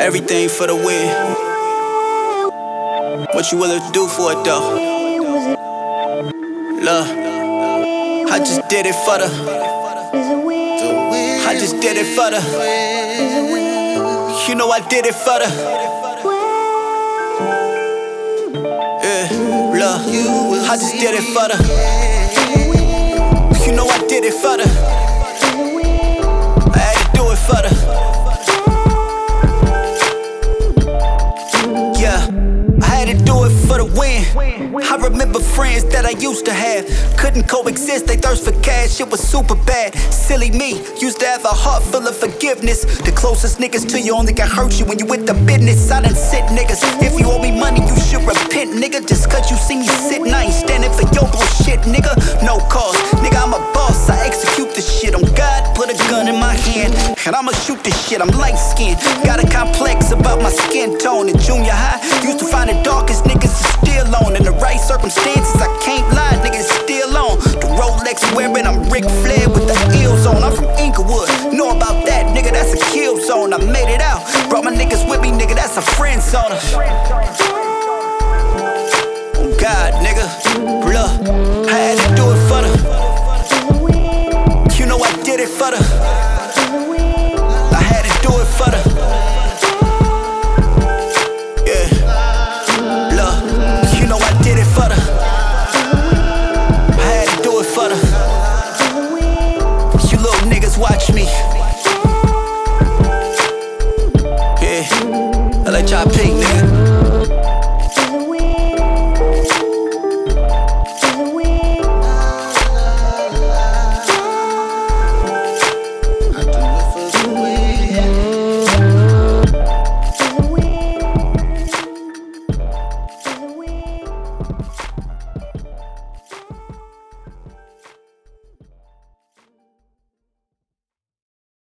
Everything for the win. What you willing to do for it though? Love, I just did it for the. I just did it for the. You know I did it for the. Yeah, love, I just did it for the. You know I did it for the. I had to do it for the. For the win. I remember friends that I used to have. Couldn't coexist, they thirst for cash, it was super bad. Silly me, used to have a heart full of forgiveness. The closest niggas to you only can hurt you when you with the business. I done sit niggas, if you owe me money you should repent, nigga. Just cause you see me sitting, I ain't standing for your bullshit, nigga. No cause, nigga, I'm a boss, I execute this shit. On God, put a gun in my hand, and I'ma shoot this shit. I'm light skinned, got a complex about my skin tone. In junior high, used to find the darkest niggas still on. In the right circumstances, I can't lie, niggas still on. The Rolex wearing, I'm Ric Flair with the heels on. I'm from Inglewood, know about that, nigga, that's a kill zone. I made it out, brought my niggas with me, nigga, that's a friend zone. Oh God, nigga, look, I had to do it for the. You know I did it for the. I had to do it for the. Watch me. Yeah, I let y'all pick, nigga.